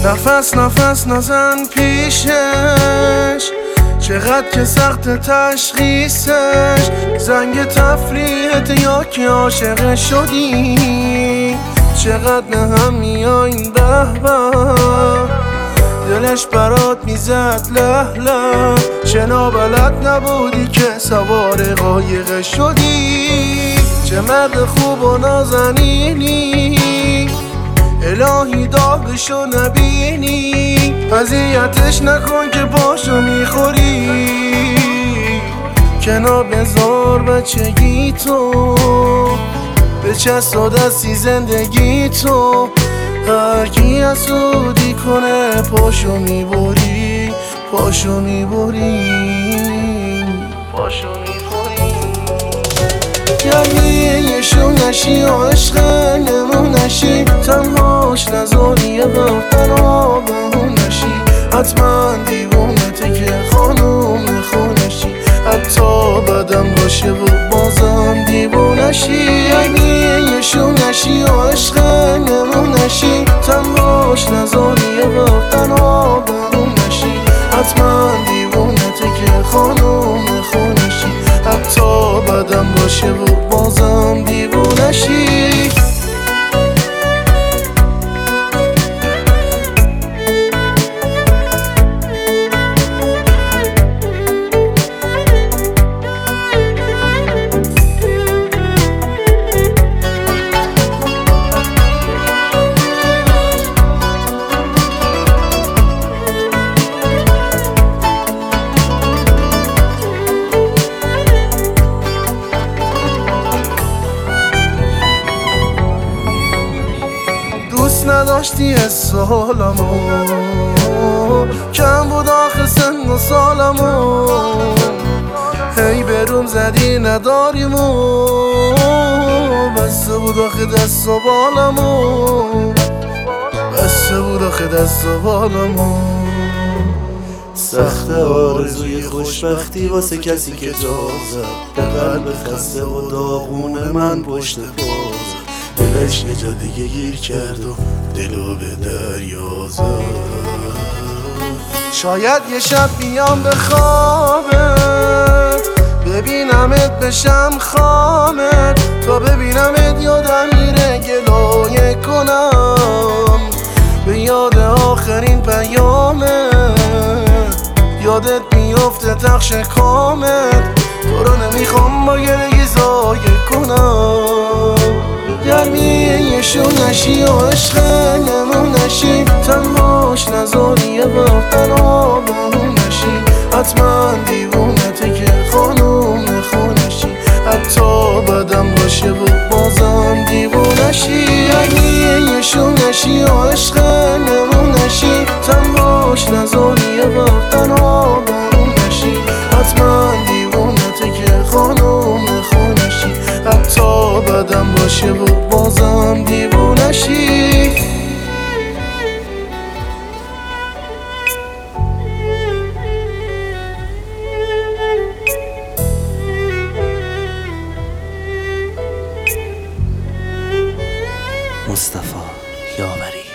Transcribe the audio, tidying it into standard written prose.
نفس نفس نزن پیشش، چقدر که سخت تشخیصش. زنگ تفریحت یا که عاشق شدی، چقدر نه هم میاین به به. دلش برات میزد له له، شنا بلد نبودی که سوار قایق شدی. چه مرد خوب و نازنینی، الهی داغشو نبینی. اذیتش نکن که پاشو میخوری، کنار بذار بچگی تو، بچست و دستی زندگی تو. هرکی حسودی کنه پاشو میبری، پاشو میبری، پاشو میبری. گرمیشو نشی و عشق نمونشی، تنهاش نذاری یه وقت تنها بهون نشی. حتما دیوونته که خانوم خونشی، حتی بدم باشه و بازم دیوونشی. گرمیشو نشی و عشق نمونشی، تنهاش نذاری یه وقت تنها بهون نشی. حتما دیوونته که خانوم خونشی، حتی بدم باشه و بازم دیوونشی. دوست نداشتی سالمو، کم بود آخه سن و سالمو. هی بروم زدی نداریمو، بسته بود آخه دست و بالمو، بسته بود آخه دست و بالمو. سخت آرزوی خوشبختی واسه کسی که جازه، به قلب خسته و داغون من پشت بازه. دلش یه جا دیگه گیر کرد و دلو به دریا زد. شاید یه شب بیام به خوابت، ببینمت بشم خامت. تا ببینمت یادم میره گلایه کنم، به یاد آخرین پیامت. یادت میفته تخش کامت، تو رو نمیخوام با گرگی زایه کنم. گرمیشو نشی و عشق نمونشی، تنهاش نذاری یه وقت تنها بهون نشی. حتما دیوونته که خانوم خونشی، حتی بدم باشه و بازم دیوونشی. گرمیشو نشی و عشق نمونشی، تنهاش نذاری یه وقت تنها بهون نشی. حتما دیوونته که خانوم خونشی، حتی بدم باشه و بازم دیوونشی. مصطفی یاوری.